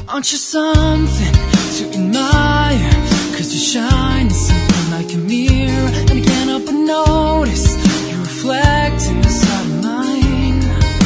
Aren't you something to admire? 'Cause you shine in something like a mirror, and I can't help but notice you reflect inside of mine.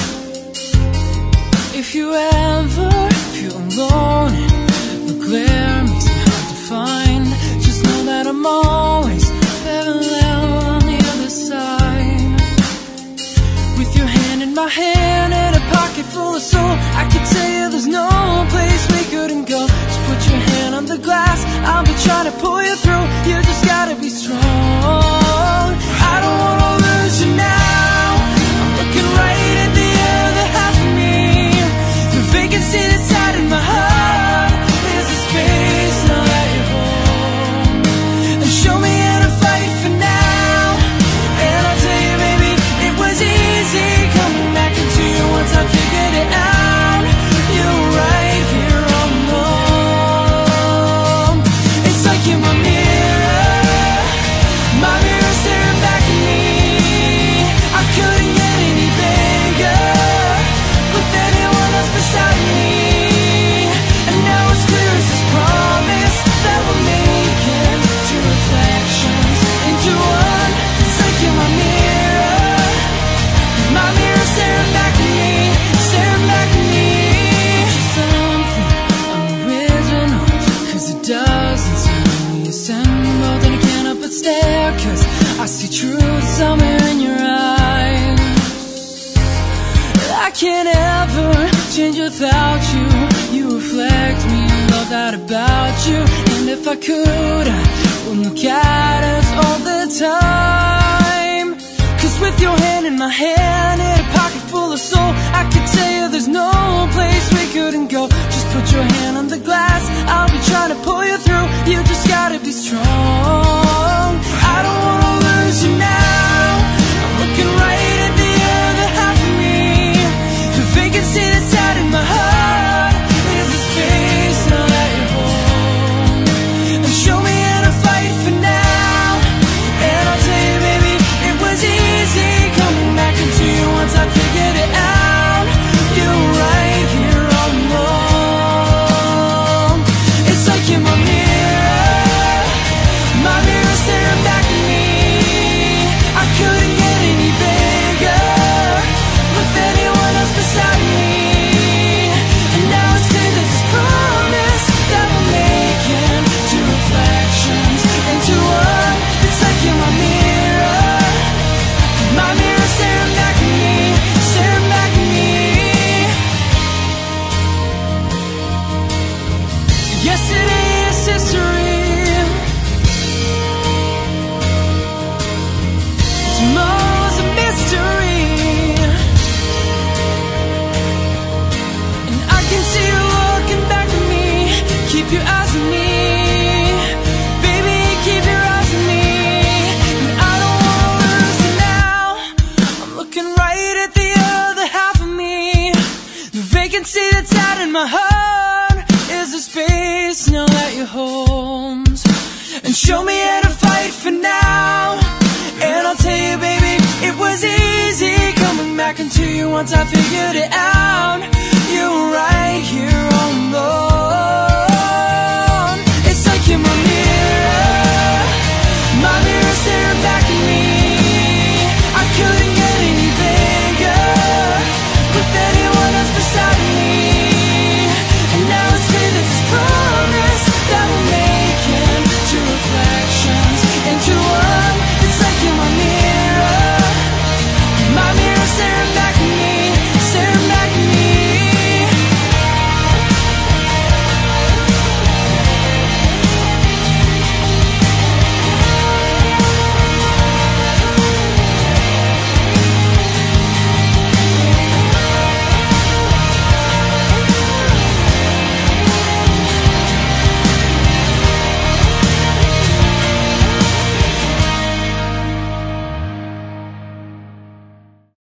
If you ever feel alone and the glare makes me hard to find, just know that I'm always parallel on the other side. With your hand in my hand and a pocket full of soul, I can tell you there's no place we couldn't go. Just put your hand on the glass, I'll be trying to pull you through. You just gotta be strong. I don't wanna lose you now. I'm looking right at the other half of me. The vacancy that's out in my heart is a space now that you're home. And show me how to fight for now. And I'll tell you, baby, it was easy coming back into you once I figured it out. You were right here all along. It's like you're my mirror staring back at me. I couldn't get any bigger with anyone else beside me. And now it's clear as this promise that we're making two reflections into one. It's like you're my mirror staring back at me, staring back at me. Something unoriginal, 'cause it doesn't sound assembled, and I can't help but stare, 'cause I see truth somewhere in your eyes. I can't ever change without you. You reflect me, I love that about you. And if I could, I wouldn't look at us all the time. 'Cause with your hand in my hand and a pocket full of soul, I could tell you there's no place we couldn't go. Just put your hand on the glass, I'll be trying to pull you through. You just gotta be strong. I don't wanna lose you now. I'm looking right at the other half of me. The vacancy that's out in my heart is a space now that you're home. And show me how to fight for now. And I'll tell you, baby, it was easy coming back into you once I figured it out. You were right here all along. It's like you're my mirror staring back at me. I couldn't get any bigger with anyone else beside me. And now it's clear that this promise that we're making two reflections into one. It's like you're my mirror staring back at me, staring back at me. Yesterday is history. Tomorrow's a mystery. And I can see you looking back at me. Keep your eyes on me. Baby, keep your eyes on me. And I don't wanna lose you now. I'm looking right at the other half of me. The vacancy that's out in my heart is a space now that you're home. And show me how to fight for now. And I'll tell you, baby, it was easy coming back into you once I figured it out. You were right here all along.